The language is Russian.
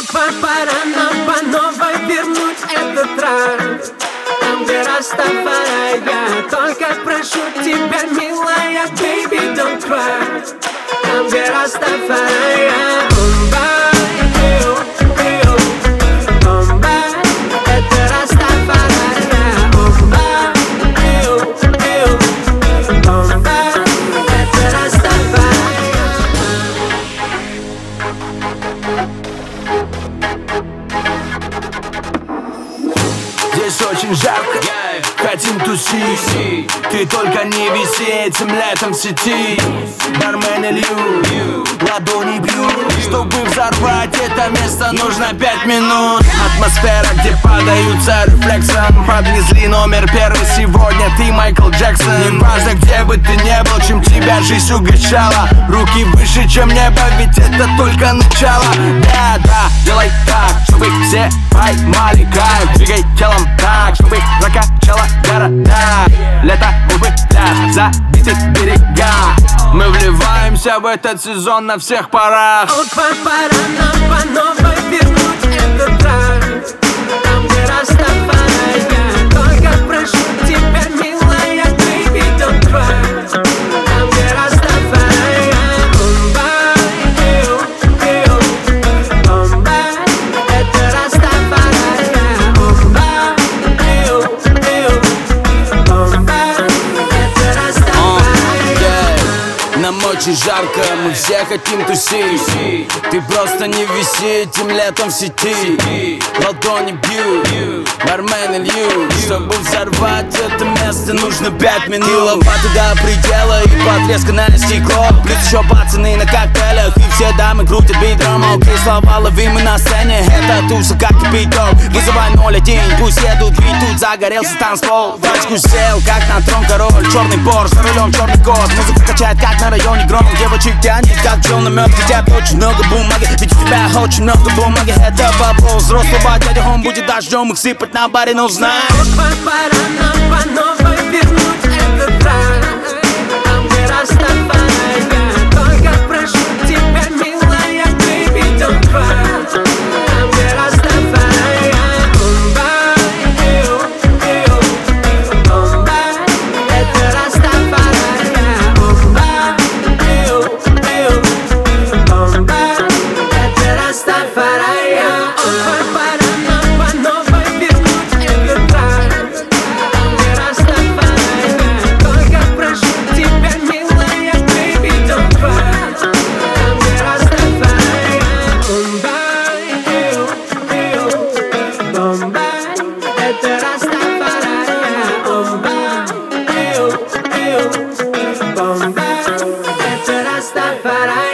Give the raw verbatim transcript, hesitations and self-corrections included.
Пора нам по новой вернуть этот рай. Там, где Растафария. Только прошу тебя, милая, baby, don't cry. Там, где Растафария. Здесь очень жарко, хотим тусить. Ты только не виси этим летом в сети. Бармены лью, ладони бьют. Чтобы взорвать это место, нужно пять минут. Атмосфера, где подаются рефлексом. Подвезли номер первый сегодня, ты Майкл Джексон. Не важно, где бы ты не был, чем тебя жизнь угощала. Руки выше, чем небо, ведь это только начало. Да, да, делай так, чтобы все поймали кайф. Двигай телом так, чтобы закачала города. Лето, губы, пляж, забиты берега. Мы вливаемся в этот сезон на всех парах. Пора нам по новой вернуть этот рай. Там, где Растафария. Только прошу тебя, милая, baby, don't cry. Там, где Растафария. Бомбай, ил, ил, бомбай. Это Растафария. Бомбай, ил, ил, бомбай. Это Растафария. Нам очень жарко, мы все хотим тусить. Ты просто не виси этим летом в сети. Ладони бьют, бармены льют. Чтобы взорвать это место, нужно пять минут. Киловатты до предела и потресканное стекло. Плюс еще пацаны на коктейлях, и все дамы крутят битром. Окей, слова ловимы на сцене, это туса как кипяток. Вызывай ноль один, пусть едут, ведь тут загорелся танцпол. Тачку сел, как на трон король. Черный Порш, за рулем черный кот. Музыка качает, как на районе гром. Девочек тянет, как пчел на мед. Где очень много бумаги, ведь у тебя очень много бумаги. Это вопрос взрослого дядя, он будет дождем их сыпать на баре, но знаешь. Пора нам по новой вернуть этот рай. Там, где Растафария. Только прошу тебя, милая, baby, don't cry. Там, где Растафария. Бомбай, ил, ил, бомбай. Это Растафария. Бомбай, ил, ил, бомбай. Это Растафария. Пора нам по новой вернуть этот рай. Там, где Растафария. Только прошу тебя, милая, baby, don't cry. Там, где Растафария. Бомбай, ил, ил, бомбай. Это Растафария. Бомбай, ил, ил, бомбай. Это Растафария.